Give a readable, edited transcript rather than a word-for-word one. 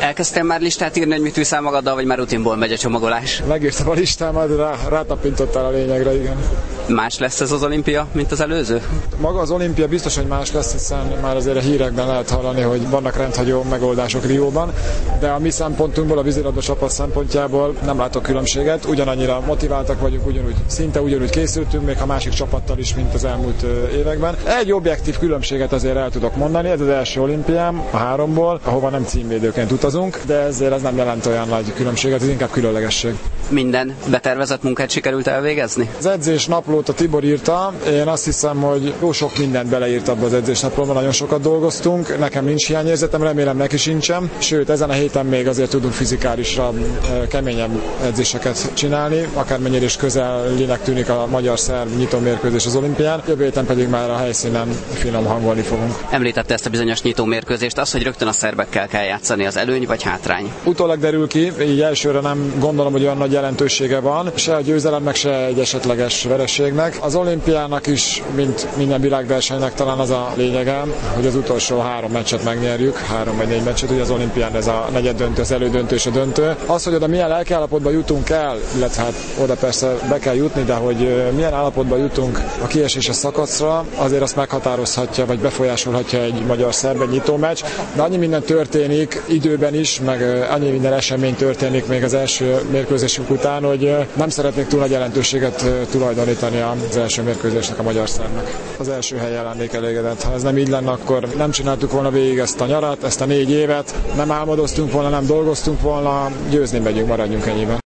Elkezdtél már listát írni, hogy mit viszel magaddal, vagy már rutinból megy a csomagolás? Megírtam a listámat, rátapintottál a lényegre, igen. Más lesz ez az olimpia, mint az előző? Maga az olimpia biztos, hogy más lesz, hiszen már azért a hírekben lehet hallani, hogy vannak rendhagyó megoldások Rióban, de a mi szempontunkból, a vízilabda csapat szempontjából nem látok különbséget. Ugyanannyira motiváltak vagyunk, szinte ugyanúgy készültünk, még a másik csapattal is, mint az elmúlt években. Egy objektív különbséget azért el tudok mondani, ez az első olimpiám a 3-ból, ahova nem címvédőként utazunk, de ezért ez nem jelent olyan nagy különbséget, ez inkább különlegesség. Minden betervezett munkát sikerült elvégezni? Az edzés naplót a Tibor írta, én azt hiszem, hogy jó sok mindent beleírt abba az edzés naplóban, nagyon sokat dolgoztunk, nekem nincs hiányérzetem, remélem neki sincsen, sőt ezen a héten még azért tudunk fizikálisra keményebb edzéseket csinálni, akármennyire is közelinek tűnik a magyar-szerb nyitómérkőzés az olimpián, jövő héten pedig már a helyszínen finom hangolni fogunk. Említette ezt a bizonyos nyitómérkőzést, az, hogy rögtön a szerbekkel kell játszani, az előny vagy hátrány? Utólag derül ki, így elsőre nem gondolom, hogy olyan nagy jelentősége van, se a győzelemnek, se egy esetleges vereségnek. Az olimpiának is, mint minden világversenynek talán az a lényege, hogy az utolsó 3 meccset megnyerjük, 3 vagy 4 meccset, ugye az olimpián ez a negyeddöntő, az elődöntő és a döntő. Az, hogy oda milyen lelkiállapotban jutunk el, illetve hát oda persze be kell jutni, de hogy milyen állapotban jutunk a kieséses szakaszra, azért azt meghatározhatja, vagy befolyásolhatja egy magyar-szerb, egy nyitómeccs, de annyi minden történik időben is, meg annyi minden esemény történik még az első mérkőzésünk után, hogy nem szeretnék túl nagy jelentőséget tulajdonítani az első mérkőzésnek a magyar-szerbnek. Az első helyen lennék elégedett. Ha ez nem így lenne, akkor nem csináltuk volna végig ezt a nyarat, ezt a 4 évet, nem álmodoztunk volna, nem dolgoztunk volna, győzni megyünk, maradjunk ennyiben.